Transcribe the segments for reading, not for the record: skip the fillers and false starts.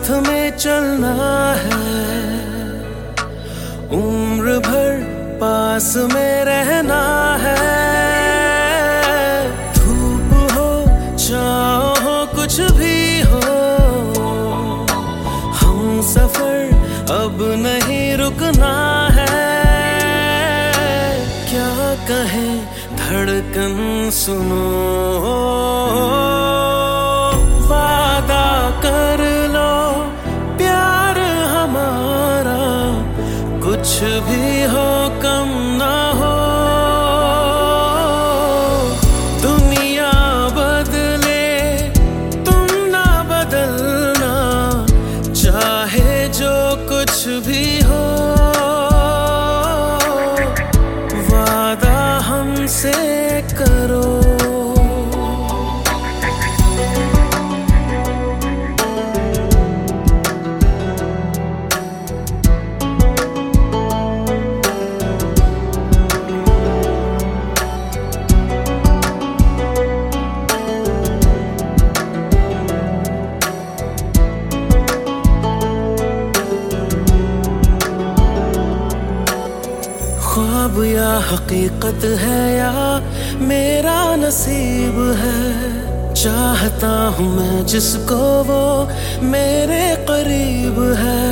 साथ में चलना है, उम्र भर पास में रहना है। धूप हो छाँव हो कुछ भी हो, हम सफर अब नहीं रुकना है। क्या कहे धड़कन सुनो, वादा कर लो प्यार हमारा कुछ भी हो कम ना हो। दुनिया बदले तुम ना बदलना, चाहे जो कुछ भी हो। वादा हमसे करो। ख्वाब या हकीकत है या मेरा नसीब है, चाहता हूँ मैं जिसको वो मेरे करीब है।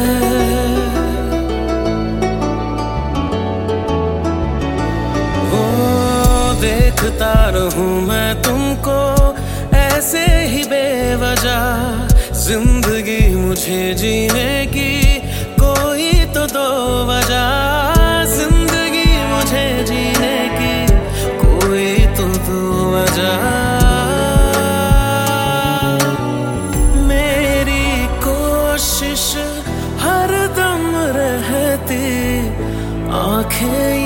वो देखता रहूं मैं तुमको ऐसे ही बेवजह, जिंदगी मुझे जीने की कोई तो दो वजह। जीने की कोई तो वजह। मेरी कोशिश हर दम रहती, आंखें